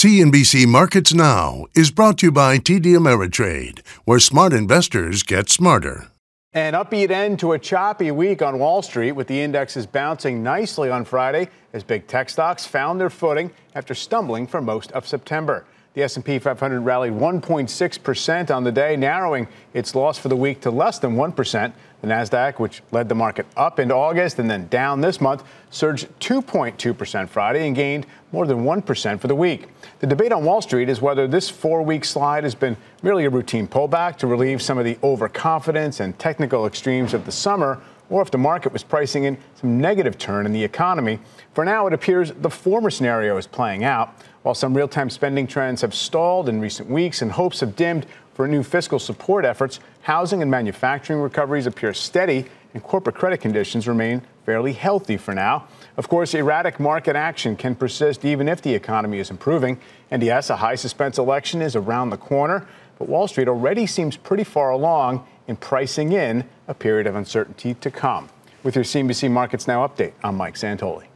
CNBC Markets Now is brought to you by TD Ameritrade, where smart investors get smarter. An upbeat end to a choppy week on Wall Street, with the indexes bouncing nicely on Friday as big tech stocks found their footing after stumbling for most of September. The S&P 500 rallied 1.6% on the day, narrowing its loss for the week to less than 1%. The Nasdaq, which led the market up in August and then down this month, surged 2.2% Friday and gained more than 1% for the week. The debate on Wall Street is whether this four-week slide has been merely a routine pullback to relieve some of the overconfidence and technical extremes of the summer, or if the market was pricing in some negative turn in the economy. For now, it appears the former scenario is playing out. While some real-time spending trends have stalled in recent weeks and hopes have dimmed for new fiscal support efforts, housing and manufacturing recoveries appear steady and corporate credit conditions remain fairly healthy for now. Of course, erratic market action can persist even if the economy is improving. And yes, a high-suspense election is around the corner, but Wall Street already seems pretty far along in pricing in a period of uncertainty to come. With your CNBC Markets Now update, I'm Mike Santoli.